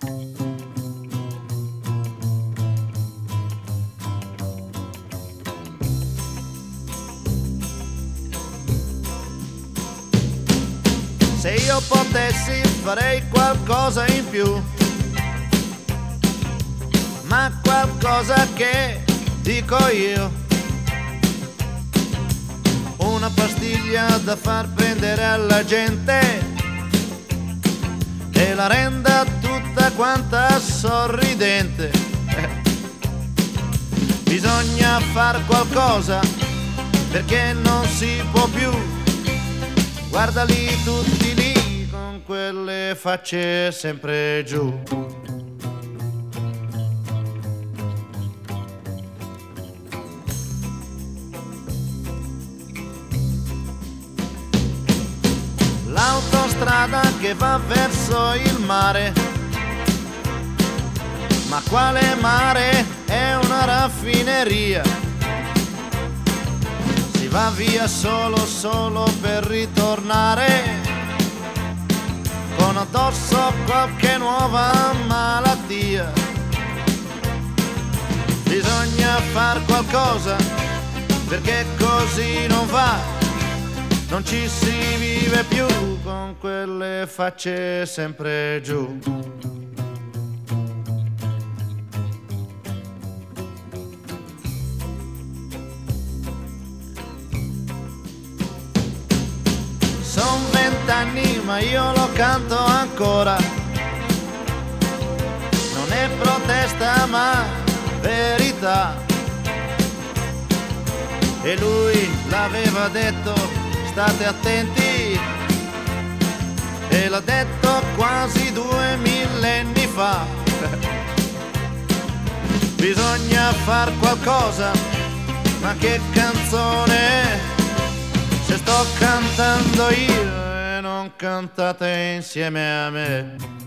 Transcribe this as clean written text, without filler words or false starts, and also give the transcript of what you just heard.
Se io potessi farei qualcosa in più, ma qualcosa che dico io, una pastiglia da far prendere alla gente e la renda tutta quanta sorridente. Bisogna far qualcosa perché non si può più. Guardali tutti lì con quelle facce sempre giù. L'autostrada che va verso il mare, ma quale mare? È una raffineria. Si va via solo per ritornare, con addosso qualche nuova malattia. Bisogna far qualcosa perché così non va, non ci si vive più con quelle facce sempre giù. Son 20 anni ma io lo canto ancora, non è protesta ma verità. E lui l'aveva detto, state attenti, e l'ha detto quasi 2 millenni fa. Bisogna far qualcosa, ma che canzone è? Se sto cantando io e non cantate insieme a me.